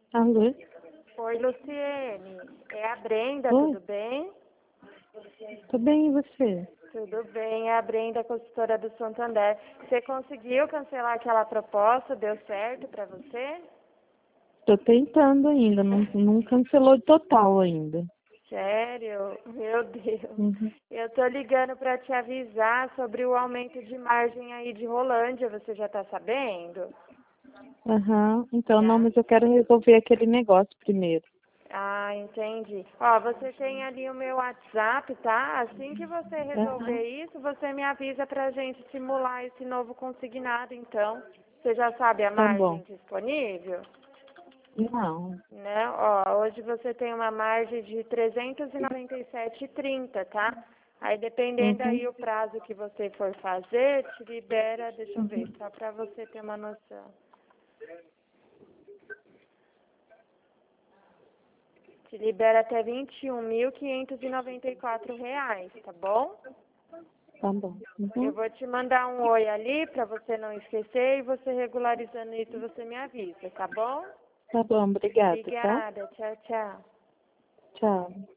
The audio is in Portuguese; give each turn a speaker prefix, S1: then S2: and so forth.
S1: Alô?
S2: Oi, Luciene. É a Brenda,
S1: Oi,
S2: tudo bem?
S1: tô bem, e você?
S2: Tudo bem, é a Brenda, consultora do Santander. Você conseguiu cancelar aquela proposta? Deu certo para você?
S1: Tô tentando ainda, não cancelou total ainda.
S2: Sério? Meu Deus.
S1: Uhum.
S2: Eu tô ligando para te avisar sobre o aumento de margem aí de Rolândia. Você já tá sabendo?
S1: Aham, então não,
S2: Já?
S1: mas eu quero resolver aquele negócio primeiro.
S2: Ah, entendi. Ó, você tem ali o meu WhatsApp, tá? Assim que você
S1: Aham,
S2: resolver isso, você me avisa pra gente simular esse novo consignado, então. Você já sabe a
S1: tá bom.
S2: margem disponível?
S1: Não.
S2: Né? Ó, hoje você tem uma margem de 397,30, tá? Aí dependendo
S1: Uhum,
S2: aí o prazo que você for fazer, te libera, deixa eu ver,
S1: uhum.
S2: só pra você ter uma noção. Te libera até R$ 21.594, tá bom?
S1: Tá bom.
S2: Eu
S1: Uhum.
S2: vou te mandar um oi ali pra você não esquecer e você regularizando isso você me avisa, tá bom?
S1: Tá bom, obrigada, tá?
S2: Obrigada, tchau, tchau.
S1: Tchau.